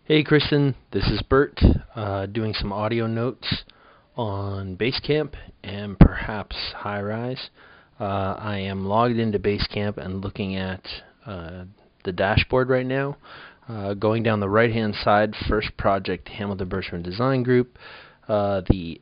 Hey Kristen, this is Bert, doing some audio notes on Basecamp and perhaps Highrise. I am logged into Basecamp and looking at the dashboard right now. Going down the right-hand side, first project, Hamilton Birchman Design Group, the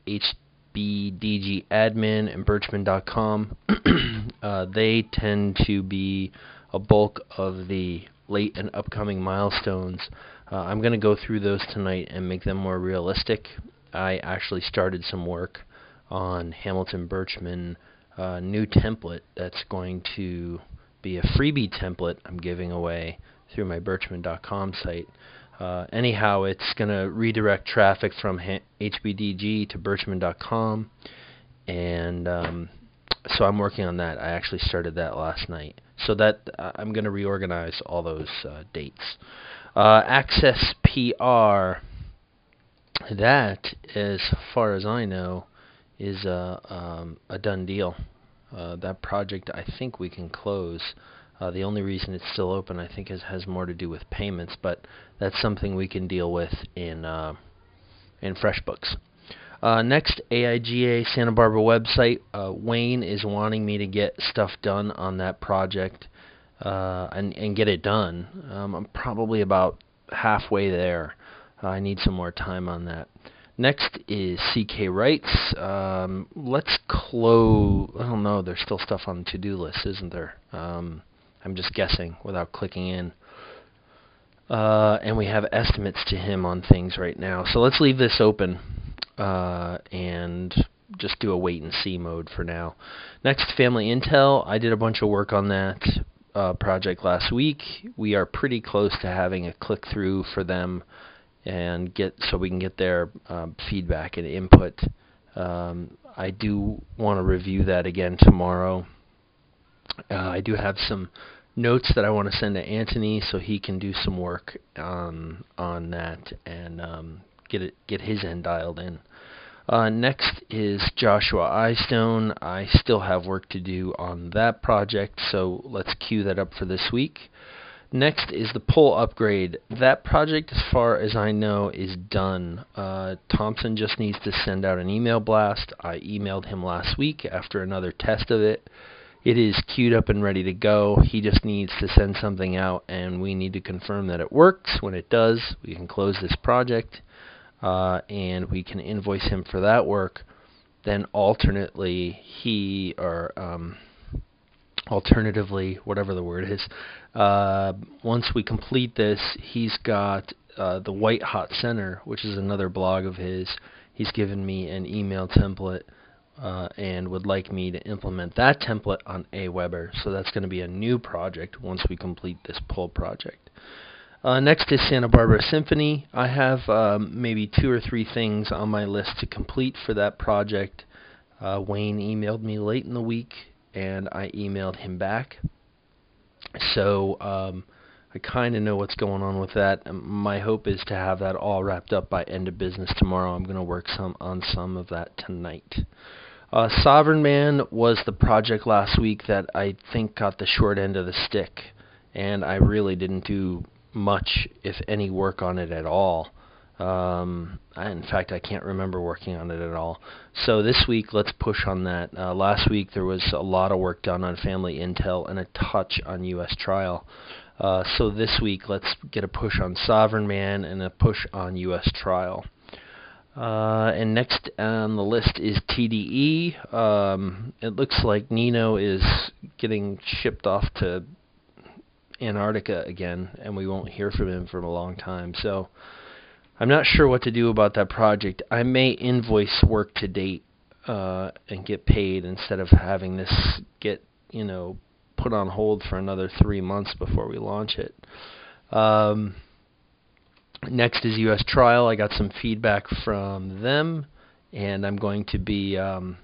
HBDG admin and Birchman.com. They tend to be a bulk of the late and upcoming milestones. I'm going to go through those tonight and make them more realistic. I actually started some work on Hamilton Birchman new template that's going to be a freebie template I'm giving away through my Birchman.com site. Anyhow, it's going to redirect traffic from HBDG to Birchman.com, and so I'm working on that. I actually started that last night. So that I'm going to reorganize all those dates. Access PR, that, as far as I know, is a done deal. That project, I think we can close. The only reason it's still open, I think, has more to do with payments, but that's something we can deal with in FreshBooks. Next, AIGA Santa Barbara website. Wayne is wanting me to get stuff done on that project and get it done. I'm probably about halfway there. I need some more time on that. Next is CK Wrights. Let's close. I don't know. There's still stuff on the to-do list, isn't there? I'm just guessing without clicking in. And we have estimates to him on things right now. So let's leave this open and just do a wait-and-see mode for now. Next, Family Intel. I did a bunch of work on that project last week. We are pretty close to having a click-through for them and so we can get their feedback and input. I do want to review that again tomorrow. I do have some notes that I want to send to Anthony so he can do some work on that and get his end dialed in. Next is Joshua Eyestone. I still have work to do on that project, so let's queue that up for this week. Next is the pull upgrade. That project, as far as I know, is done. Thompson just needs to send out an email blast. I emailed him last week after another test of it. It is queued up and ready to go. He just needs to send something out, and we need to confirm that it works. When it does, we can close this project, and we can invoice him for that work. Then alternatively, whatever the word is, once we complete this, he's got the White Hot Center, which is another blog of his. He's given me an email template and would like me to implement that template on Aweber. So that's going to be a new project once we complete this pull project. Next is Santa Barbara Symphony. I have maybe 2 or 3 things on my list to complete for that project. Wayne emailed me late in the week, and I emailed him back. So I kind of know what's going on with that. My hope is to have that all wrapped up by end of business tomorrow. I'm going to work on some of that tonight. Sovereign Man was the project last week that I think got the short end of the stick, and I really didn't do much, if any, work on it at all. In fact, I can't remember working on it at all. So this week, let's push on that. Last week, there was a lot of work done on Family Intel and a touch on U.S. Trial. So this week, let's get a push on Sovereign Man and a push on U.S. Trial. And next on the list is TDE. It looks like Nino is getting shipped off to Antarctica again, and we won't hear from him for a long time. So I'm not sure what to do about that project. I may invoice work to date and get paid instead of having this get, put on hold for another 3 months before we launch it. Next is U.S. Trial. I got some feedback from them, and I'm going to be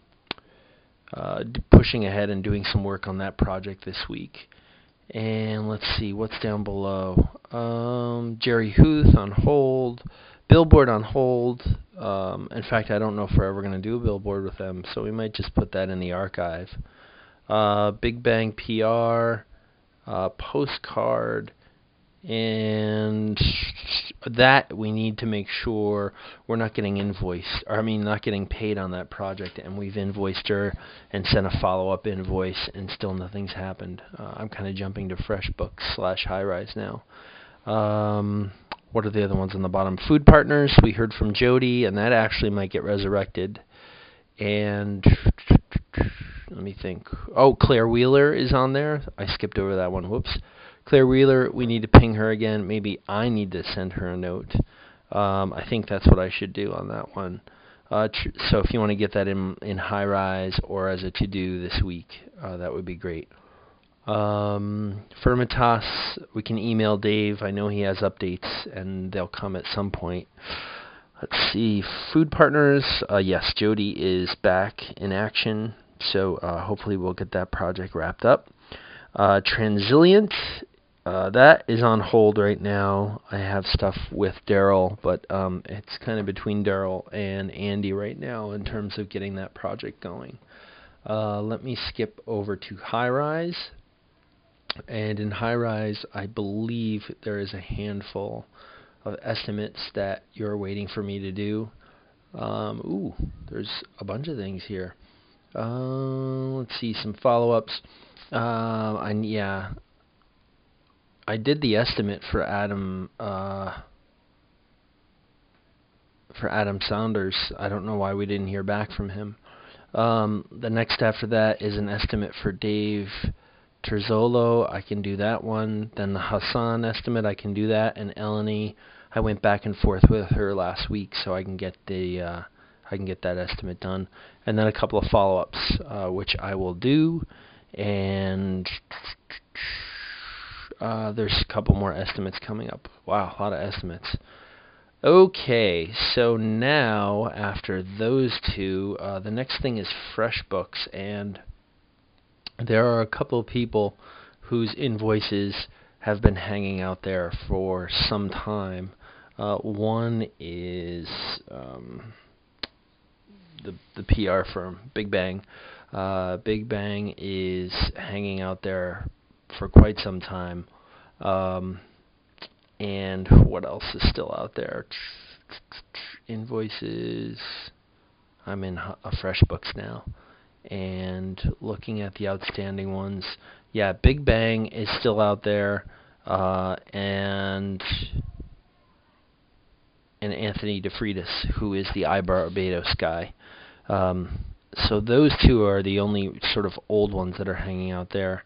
pushing ahead and doing some work on that project this week. And let's see, what's down below? Jerry Huth on hold. Billboard on hold. In fact, I don't know if we're ever going to do a billboard with them, so we might just put that in the archive. Big Bang PR, postcard, and that we need to make sure we're not getting invoiced, or I mean not getting paid on that project, and we've invoiced her and sent a follow-up invoice and still nothing's happened. I'm kind of jumping to FreshBooks / Highrise now. What are the other ones on the bottom? Food Partners, we heard from Jody, and that actually might get resurrected. And let me think. Oh, Claire Wheeler is on there. I skipped over that one. Whoops. Claire Wheeler, we need to ping her again. Maybe I need to send her a note. I think that's what I should do on that one. So if you want to get that in Highrise or as a to-do this week, that would be great. Firmitas, we can email Dave. I know he has updates, and they'll come at some point. Let's see. Food Partners, yes, Jody is back in action, so hopefully we'll get that project wrapped up. Transilient, that is on hold right now. I have stuff with Daryl, but it's kind of between Daryl and Andy right now in terms of getting that project going. Let me skip over to Highrise. And in Highrise, I believe there is a handful of estimates that you're waiting for me to do. There's a bunch of things here. Let's see, some follow-ups. I did the estimate for Adam Saunders. I don't know why we didn't hear back from him. The next after that is an estimate for Dave Terzolo. I can do that one. Then the Hassan estimate, I can do that. And Eleni, I went back and forth with her last week, so I can get that estimate done. And then a couple of follow-ups, which I will do. And there's a couple more estimates coming up. Wow, a lot of estimates. Okay, so now after those two, the next thing is FreshBooks, and there are a couple of people whose invoices have been hanging out there for some time. One is the PR firm, Big Bang. Big Bang is hanging out there for quite some time. And what else is still out there? Invoices. I'm in FreshBooks now. And looking at the outstanding ones, yeah, Big Bang is still out there, and Anthony DeFreitas, who is the iBarbados guy. So those two are the only sort of old ones that are hanging out there.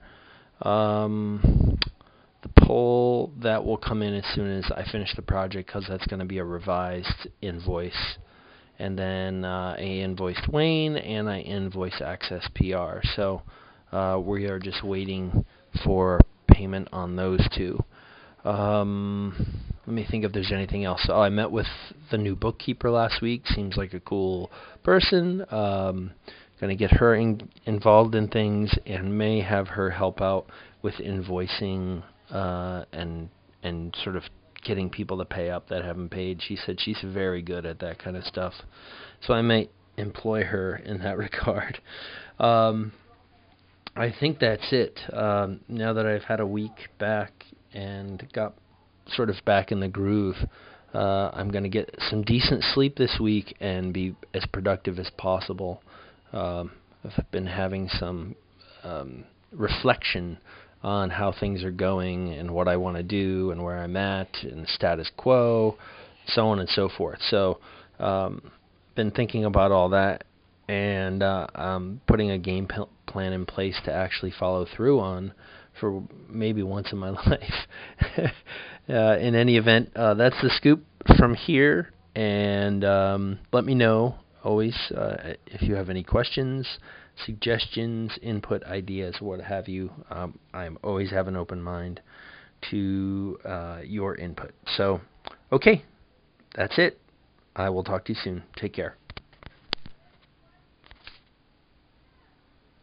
The poll, that will come in as soon as I finish the project, because that's going to be a revised invoice. And then I invoiced Wayne, and I invoiced Access PR. So we are just waiting for payment on those two. Let me think if there's anything else. Oh, I met with the new bookkeeper last week. Seems like a cool person. Going to get her involved in things, and may have her help out with invoicing and sort of getting people to pay up that haven't paid. She said she's very good at that kind of stuff, so I might employ her in that regard. I think that's it. Now that I've had a week back and got sort of back in the groove, I'm going to get some decent sleep this week and be as productive as possible. I've been having some reflection on how things are going and what I want to do and where I'm at and the status quo, so on and so forth. So been thinking about all that, and I'm putting a game plan in place to actually follow through on for maybe once in my life. In any event, that's the scoop from here, and let me know always if you have any questions, suggestions, input, ideas, what have you. I always have an open mind to your input. So, okay, that's it. I will talk to you soon. Take care.